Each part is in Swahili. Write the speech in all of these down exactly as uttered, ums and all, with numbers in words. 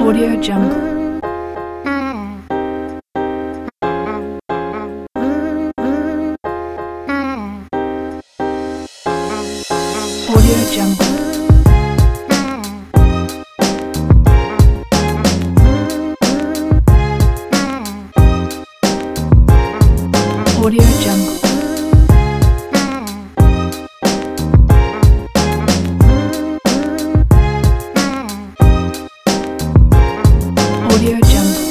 Audio Jungle. Audio Jungle. Audio Jungle. Audio Jungle.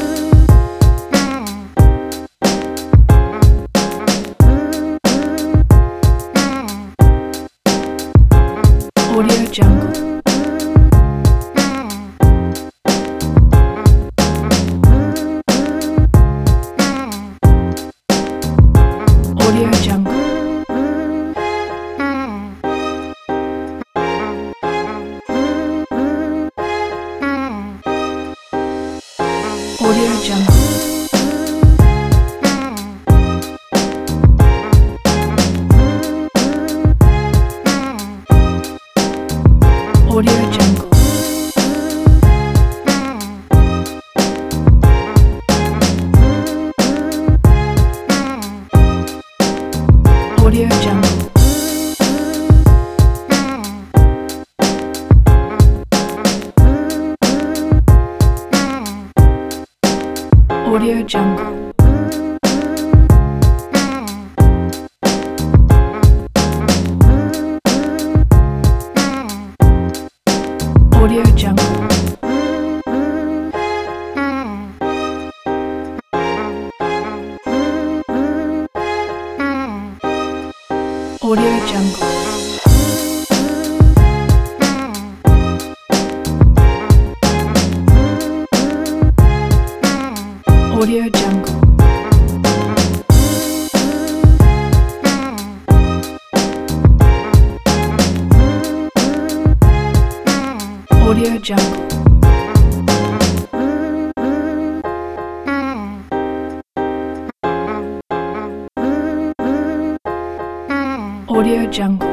Audio Jungle. Audio Jungle. Audio Jungle. Audio Jungle. Audio Jungle. Audio Jungle. Audio Jungle. Audio Jungle. Audio Jungle. Audio Jungle. Audio Jungle.